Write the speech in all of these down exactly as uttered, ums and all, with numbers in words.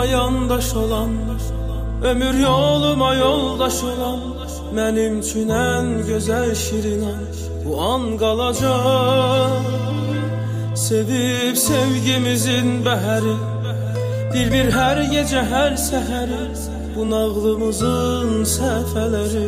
yanıma yandaş olan, ömür yoluma yoldaş olan, mənim üçün ən gözəl şirin an bu an qalacaq. Sevib sevgimizin bəhəri, bir-bir hər gecə hər səhəri, bu nağlımızın səhifələri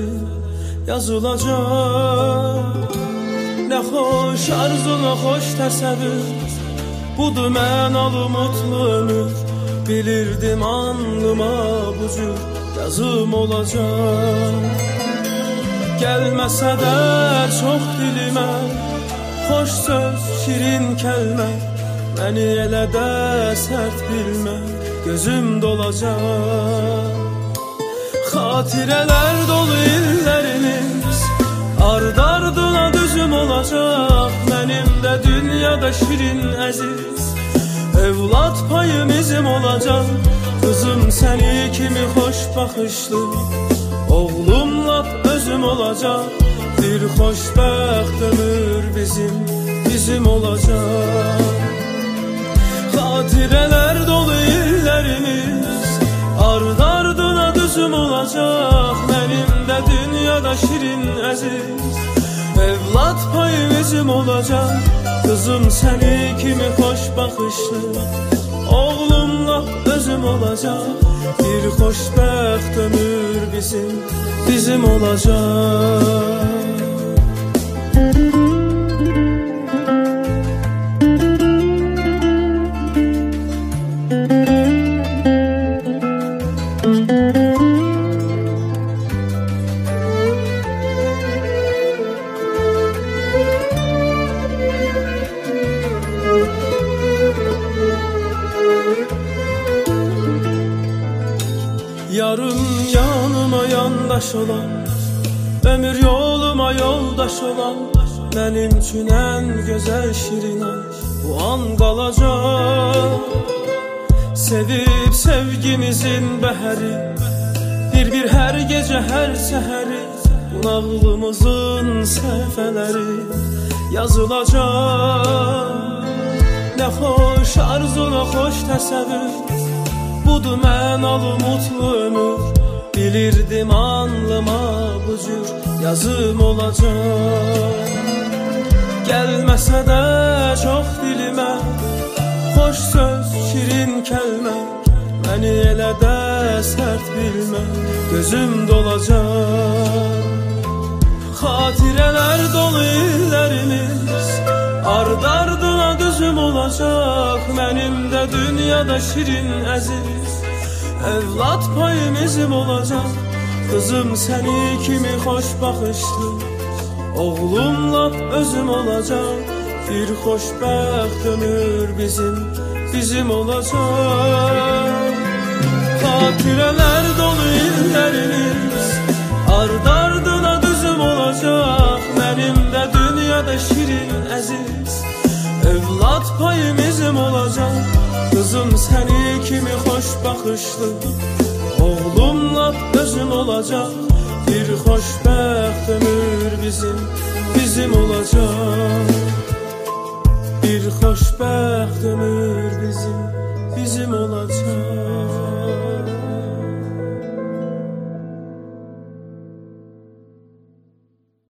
yazılacaq. Nə xoş arzu, nə xoş təsəvvür, budur mənalı mutlu ömür. Bilirdim alnıma bu cür yazım olacaq. Gəlməsə də çox dilimə xoş söz, şirin kəlmə, məni elə də sərt bilmə, gözüm dolacaq. Xatirələr dolu illərimiz ard-ardına düzüm olacaq. Mənim də dünyada şirin əziz evlad payım izim olacaq. Qızım səni kimi xoş baxışlı, oğlum lap özüm olacaq. Bir xoşbəxt ömür bizim, bizim olacaq. Xatirələr dolu illərimiz ard-ardına düzüm olacaq. Mənim də dünyada şirin əziz evlad payım izim olacaq. Qızım səni kimi xoş baxışlı, oğlumla özüm olacaq. Bir xoşbəxt ömür bizim, bizim olacaq. Yarım yanıma yandaş olan, ömür yoluma yoldaş olan, mənim üçün ən gözəl şirin an bu an qalacaq. Sevib sevgimizin bəhəri, bir-bir hər gecə hər səhəri, bu nağlımızın səhifələri yazılacaq. Nə xoş arzu, nə xoş təsəvvür, budur mənalı mutlu ömür. Bilirdim alnıma bu cür yazım olacaq. Gəlməsə də çox dilimə xoş söz, şirin kəlmə, məni elə də sərt bilmə, gözüm dolacaq. Xatirələr dolu illərimiz ard-ardına düzüm olacaq. Mənim də dünyada şirin əziz evlad payım izim olacaq. Qızım səni kimi xoş baxışlı, oğlum lap özüm olacaq. Bir xoşbəxt ömür bizim, bizim olacaq. Xatirələr dolu illərimiz ard-ardına düzüm olacaq. Mənim də dünyada şirin əziz evlad payım izim olacaq. Qızım səni kimi xoş baxışlı, oğlum lap özüm olacaq. Bir xoşbəxt ömür bizim, bizim olacaq. Bir xoşbəxt ömür bizim, bizim olacaq.